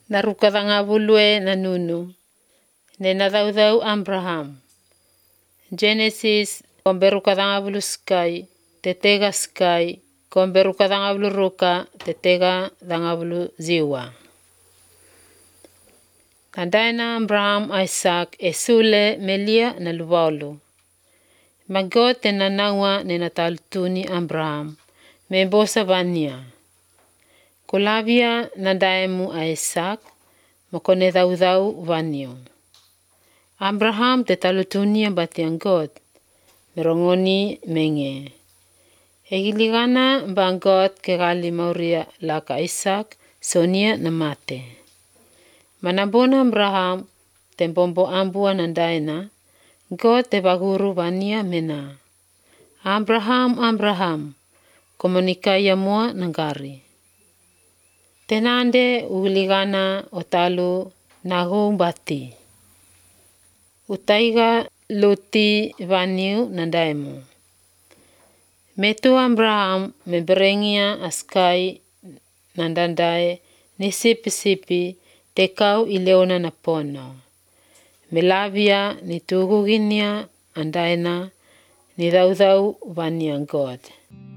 na rukadangavulue na nunu. Ne na dhaudhau Abraham. Genesis kombe rukadangavulu sky, tetega sky, kombe rukadangavulu roka, tetega dangavulu ziwa. Nadaina Abraham Isaac esule melia na luvaulu. Magot te nanawa ne nataltuni Abraham, membosa vania. Kulavia nadaemu a Isaac, makone dhaudhau vanio. Abraham te talutunia batiang God, merongoni menge. Egiligana bang God ke gali mauria laka Isaac, sonia na mate. Manabona Abraham tempombo ambua nandaina, God te baguru vania mena. Abraham, Abraham, komunikaya mua nangari. Tenande uligana otalu nagu bati. Utaiga luti vaniu nandaemu. Metu Abraham meberengia askai nandandae nisipi-sipi tekau ileona na pono. Melavia ni tuguginia andaina ni dhaudhau vania God.